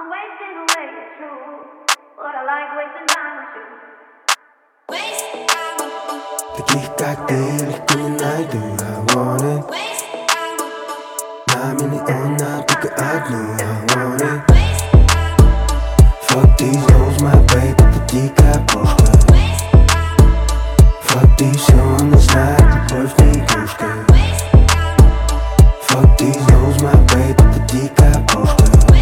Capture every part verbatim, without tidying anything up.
I'm wasting away, it's true. But I like wasting time with you. Таких как ты легко не найду, I want it. На миллион, на только одну, I want it. Fuck these hoes, my babe, это дикая пушка. Fuck these, все она знает, любовь не игрушка. Fuck these hoes, my babe, это дикая пушка.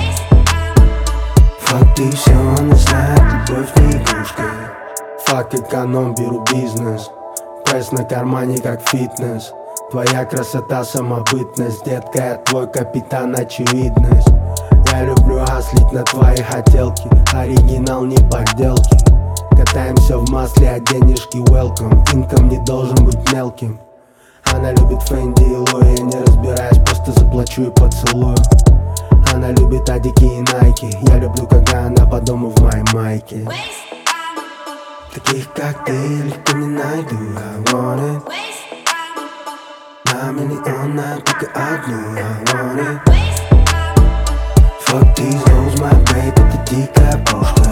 Fuck these, все она знает, любовь не игрушка. Fuck эконом, беру бизнес. Пресс на кармане как фитнес. Твоя красота, самобытность. Детка, я твой капитан, очевидность. Я люблю аслить на твои хотелки. Оригинал, не подделки. Катаемся в масле, а денежки welcome. Инком не должен быть мелким. Она любит Фэнди и Луи. Не разбираясь, просто заплачу и поцелую. Она любит адики и найки. Я люблю, когда она по дому в моей майке. Таких как ты легко не найду, I want it. На миллион, на только одну, I want it. Fuck these hoes, my babe, это дикая пушка.